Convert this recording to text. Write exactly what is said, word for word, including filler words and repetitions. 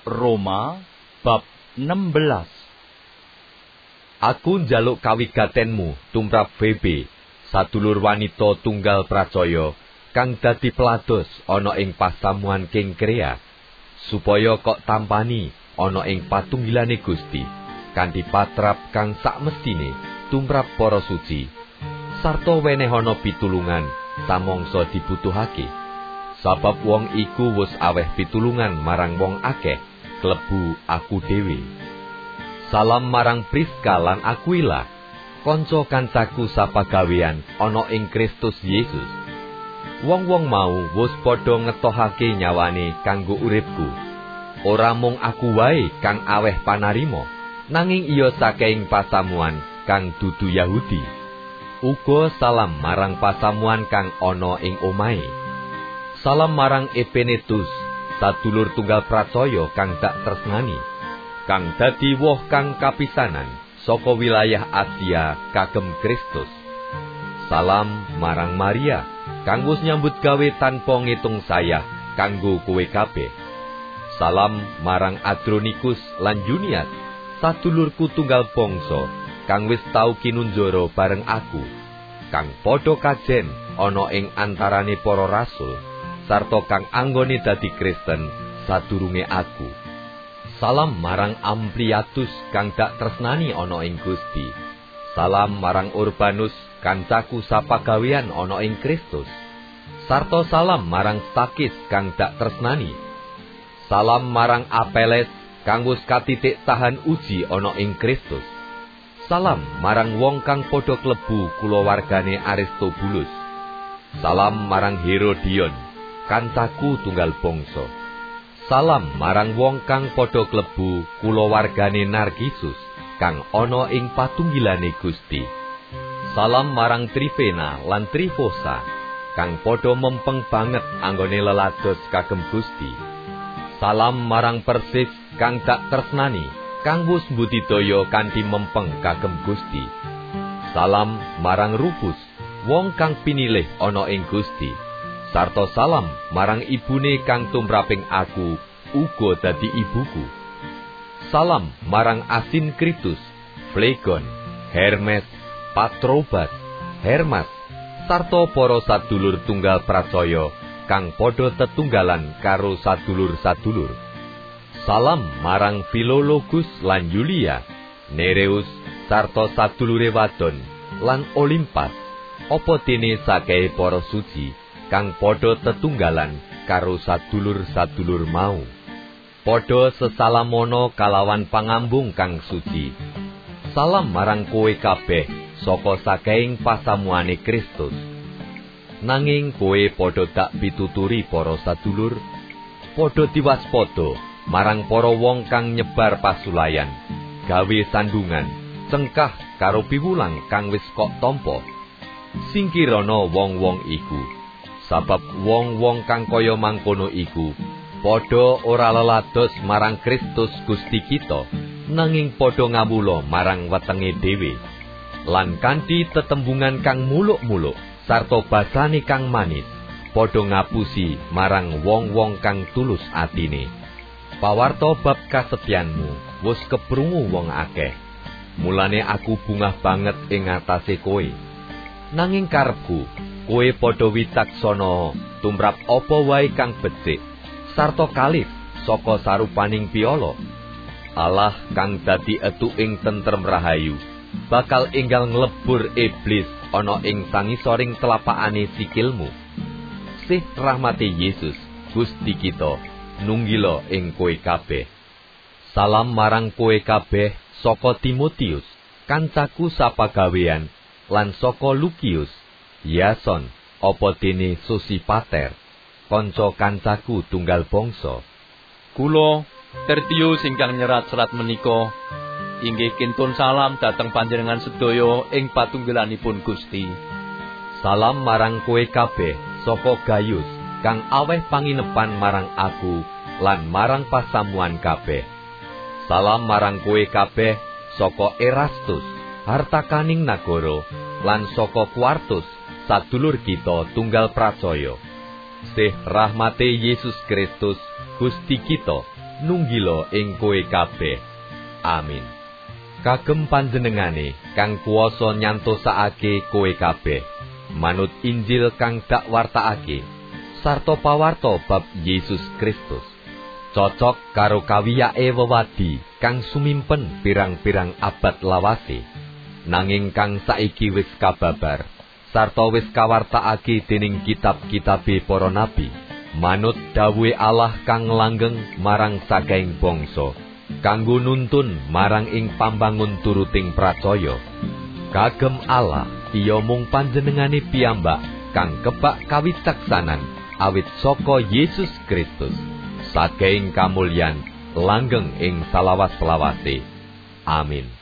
Roma bab enam belas. Aku njaluk kawigatenmu tumrap Febe, sadulur wanita tunggal pracaya kang dadi pelados ana ing pasamuan Kengkrea, supaya kok tampani ana ing patunggilane Gusti kanthi patrap kang sakmestine tumrap para suci, sarta wenehana pitulungan samangsa dibutuhake. Sabab wong iku wis aweh pitulungan marang wong akeh, klebu aku dhewe. Salam marang Priska lan Aquila, kanca kancaku sapagawean ana ing Kristus Yesus. Wong-wong mau wis padha ngetohake nyawane kanggo uripku. Ora mung aku wae kang aweh panarima, nanging iya saking pasamuan kang dudu Yahudi. Uga salam marang pasamuan kang ana ing omahe. Salam marang Epenetus, sadulur tunggal pracaya kang dak tresnani, kang dadi woh kang kapisanan saka wilayah Asia kagem Kristus. Salam marang Maria, kang wis nyambut gawe tanpa ngitung sayah kanggo kowe kabeh. Salam marang Adronikus lan Junias, sadulurku tunggal bangsa, kang wis tau kinunjara bareng aku, kang padha kajen ana ing antarane para rasul, sarta kang anggone dadi Kristen sadurunge aku. Salam marang Ampliatus kang dak tresnani ana ing Gusti. Salam marang Urbanus kancaku sapagawean ana ing Kristus. Sarta salam marang Stakis kang dak tresnani. Salam marang Apeles kang wis katitik tahan uji ana ing Kristus. Salam marang wong kang padha klebu kulawargane Aristobulus. Salam marang Herodion, kancaku tunggal bangsa. Salam marang wong kang padha klebu kulawargane Narkisus kang ana ing patunggilane Gusti. Salam marang Trifena lan Trifosa kang padha mempeng banget anggone lelados kagem Gusti. Salam marang Persis kang dak tresnani, kang wis mbudidaya kanthi mempeng kagem Gusti. Salam marang Rufus, wong kang pinilih ana ing Gusti. Sarta salam marang ibune kang tumraping aku uga dadi ibuku. Salam marang Asinkritus, Flegon, Hermes, Patrobas, Hermas, sarta para sadulur tunggal pracaya kang padha tetunggalan karo sadulur-sadulur. Salam marang Filologus lan Yulia, Nereus, sarta sadulure wadon lan Olimpas, apa dene sakehe para suci kang padha tetunggalan karo sadulur-sadulur mau. Padha sesalamono kalawan pangambung kang suci. Salam marang kowe kabeh saka sakehing pasamuane Kristus. Nanging kowe padha dak pituturi para sadulur, padha diwaspada marang para wong kang nyebar pasulayan, gawe sandungan, cengkah karo piwulang kang wis kok tampa. Singkirana wong-wong iku. Sabab wong-wong kang kaya mangkono iku padha ora lelados marang Kristus Gusti kita, nanging padha ngawula marang wetenge dhewe, lan kanthi tetembungan kang muluk-muluk sarta basane kang manis padha ngapusi marang wong-wong kang tulus atine. Pawarta bab kasetyanmu wis keprungu wong akeh, mulane aku bungah banget ing ngatasé kowe. Nanging karepku kowe padha witaksana tumrap apa wae kang becik, sarta kalih saka sarupaning piala. Allah kang dadi etuking tentrem rahayu bakal enggal nglebur iblis ana ing sangisoring telapakane sikilmu. Sih rahmate Yesus Gusti kita nunggila ing kowe kabeh. Salam marang kowe kabeh saka Timotius, kancaku sapagawean, lan saka Lukius, Yason, apa dene Sosipater, kanca kancaku tunggal bangsa. Kula Tertius ingkang nyerat serat menika inggih kintun salam dhateng panjenengan sedaya ing patunggilanipun Gusti. Salam marang kowe kabeh saka Gayus kang aweh panginepan marang aku lan marang pasamuan kabeh. Salam marang kowe kabeh saka Erastus, hartakaning nagara, lan saka Kuartus, sadulur kita tunggal pracaya. Sih rahmate Yesus Kristus Gusti kita nunggila ing kowe kabeh. Amin. Kagem panjenengane kang kuwasa nyantosake kowe kabeh manut Injil kang dak wartakake sarta pawarta bab Yesus Kristus cocok karo kawiyake wewadi kang sumimpen pirang-pirang abad lawase nanging kang saiki wis kababar sarta wis kawartakake dening kitab-kitabe para nabi manut dawuhe Allah kang langgeng marang sakehing bangsa kanggo nuntun marang ing pambangun turuting pracaya. Kagem Allah iya mung panjenengane piyambak kang kebak kawicaksanan awit saka Yesus Kristus sakehing kamulyan langgeng ing salawas-lawase. Amin.